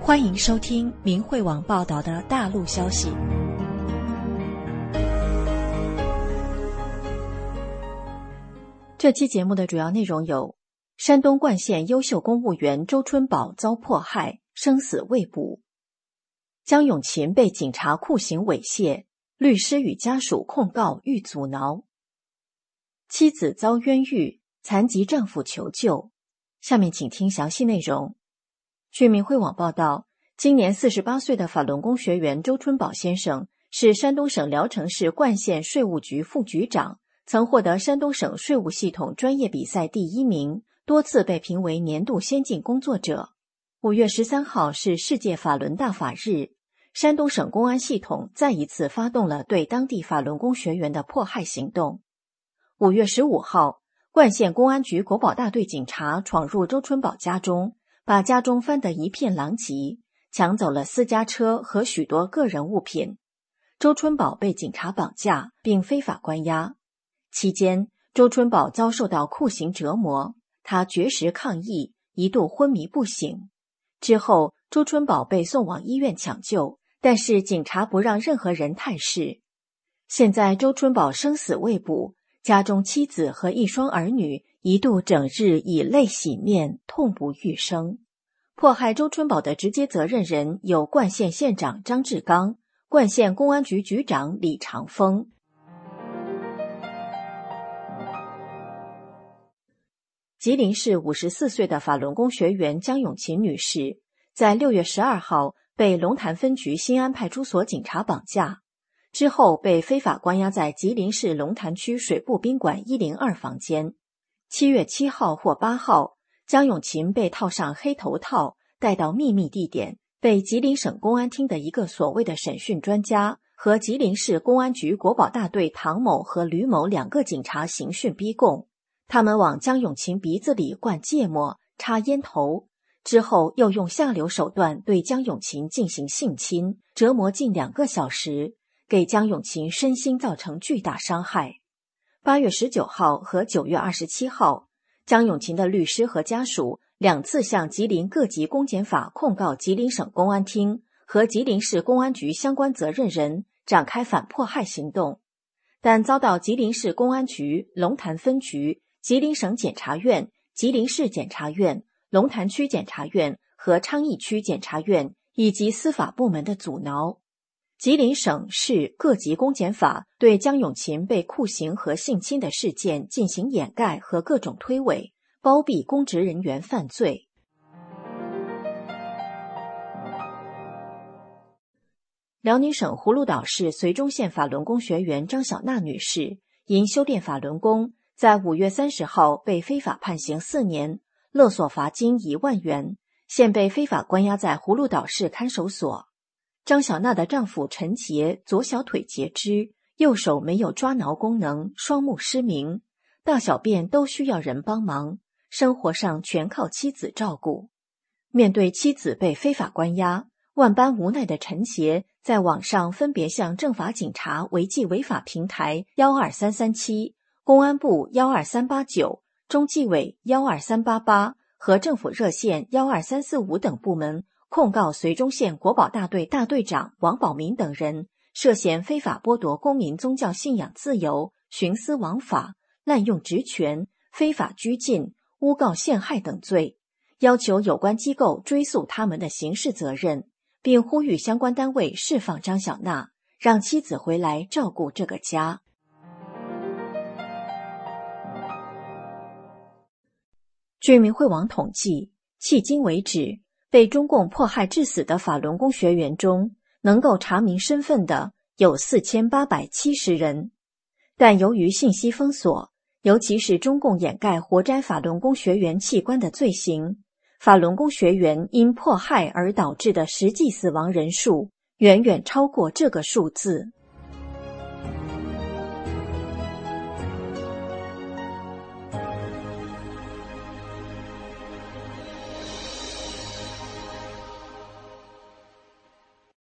欢迎收听明慧网报道的大陆消息。这期节目的主要内容有：山东冠县优秀公务员周春宝遭迫害，生死未卜；江永琴被警察酷刑猥亵，律师与家属控告欲阻挠；妻子遭冤狱，残疾丈夫求救。下面请听详细内容。据明慧网报道，今年48岁的法轮功学员周春宝先生是山东省聊城市冠县税务局副局长，曾获得山东省税务系统专业比赛第1名，多次被评为年度先进工作者。5月13号是世界法轮大法日，山东省公安系统再一次发动了对当地法轮功学员的迫害行动。5月15号，冠县公安局国保大队警察闯入周春宝家中，把家中翻得一片狼藉，抢走了私家车和许多个人物品。周春宝被警察绑架并非法关押。期间，周春宝遭受到酷刑折磨，他绝食抗议，一度昏迷不醒。之后，周春宝被送往医院抢救，但是警察不让任何人探视。现在周春宝生死未卜，家中妻子和一双儿女一度整日以泪洗面，痛不欲生。迫害周春宝的直接责任人有冠县县长张志刚、冠县公安局局长李长峰。吉林市54岁的法轮功学员江永琴女士，在6月12号被龙潭分局新安派出所警察绑架，之后被非法关押在吉林市龙潭区水部宾馆102房间。7月7号或8号，江永琴被套上黑头套，带到秘密地点，被吉林省公安厅的一个所谓的审讯专家和吉林市公安局国保大队唐某和吕某2个警察刑讯逼供。他们往江永琴鼻子里灌芥末，插烟头，之后又用下流手段对江永琴进行性侵，折磨近2个小时，给江永琴身心造成巨大伤害。8月19号和9月27号，江永琴的律师和家属2次向吉林各级公检法控告吉林省公安厅和吉林市公安局相关责任人，展开反迫害行动，但遭到吉林市公安局、龙潭分局、吉林省检察院、吉林市检察院、龙潭区检察院和昌邑区检察院以及司法部门的阻挠。吉林省市各级公检法对江永琴被酷刑和性侵的事件进行掩盖和各种推诿，包庇公职人员犯罪。辽宁省葫芦岛市绥中县法轮功学员张小娜女士，因修炼法轮功，在5月30号被非法判刑4年，勒索罚金1万元，现被非法关押在葫芦岛市看守所。张小娜的丈夫陈杰左小腿截肢，右手没有抓挠功能，双目失明，大小便都需要人帮忙，生活上全靠妻子照顾。面对妻子被非法关押，万般无奈的陈杰在网上分别向政法警察违纪违法平台12337、公安部12389、中纪委12388和政府热线12345等部门控告绥中县国保大队大队长王保民等人涉嫌非法剥夺公民宗教信仰自由、徇私枉法、滥用职权、非法拘禁、诬告陷害等罪，要求有关机构追诉他们的刑事责任，并呼吁相关单位释放张小娜，让妻子回来照顾这个家。据明慧网统计，迄今为止，被中共迫害致死的法轮功学员中，能够查明身份的有4870人。但由于信息封锁，尤其是中共掩盖活摘法轮功学员器官的罪行，法轮功学员因迫害而导致的实际死亡人数远远超过这个数字。